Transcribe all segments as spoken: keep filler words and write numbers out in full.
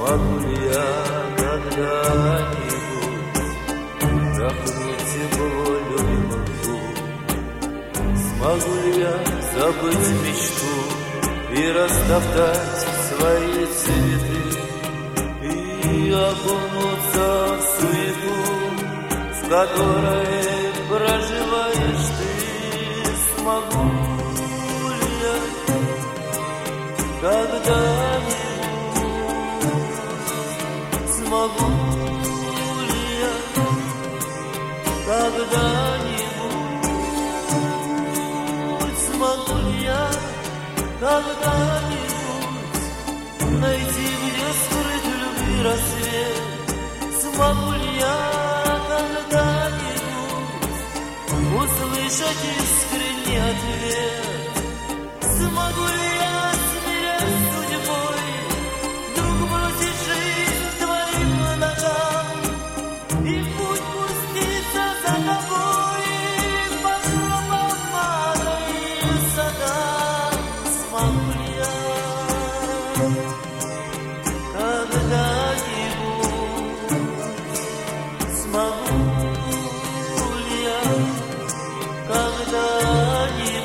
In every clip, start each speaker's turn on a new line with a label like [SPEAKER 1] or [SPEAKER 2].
[SPEAKER 1] Смогу ли я когда-нибудь вдохнуть тепло любовью? Смогу ли я забыть мечту и растоптать свои цветы и окунуться в суету, в которой проживаешь ты? Смогу ли я когда-нибудь? Смогу ли я когда-нибудь? Смогу ли я когда-нибудь найти, где скрыт в любви рассвет? Смогу ли я когда-нибудь услышать искренний ответ? Смогу ли я, смирясь судьбой, вдруг бросить жизнь твоим ногам и в путь пуститься за тобой по тропам ада и садам? Смогу ли я когда-нибудь? Смогу ли я когда-нибудь?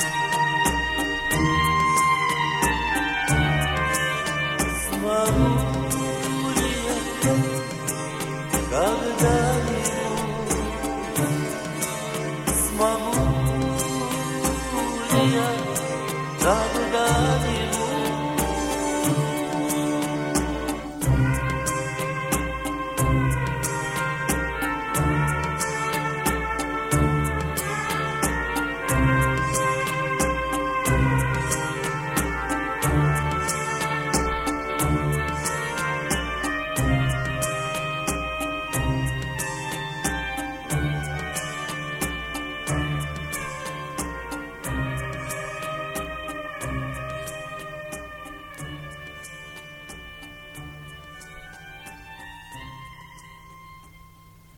[SPEAKER 1] Смогу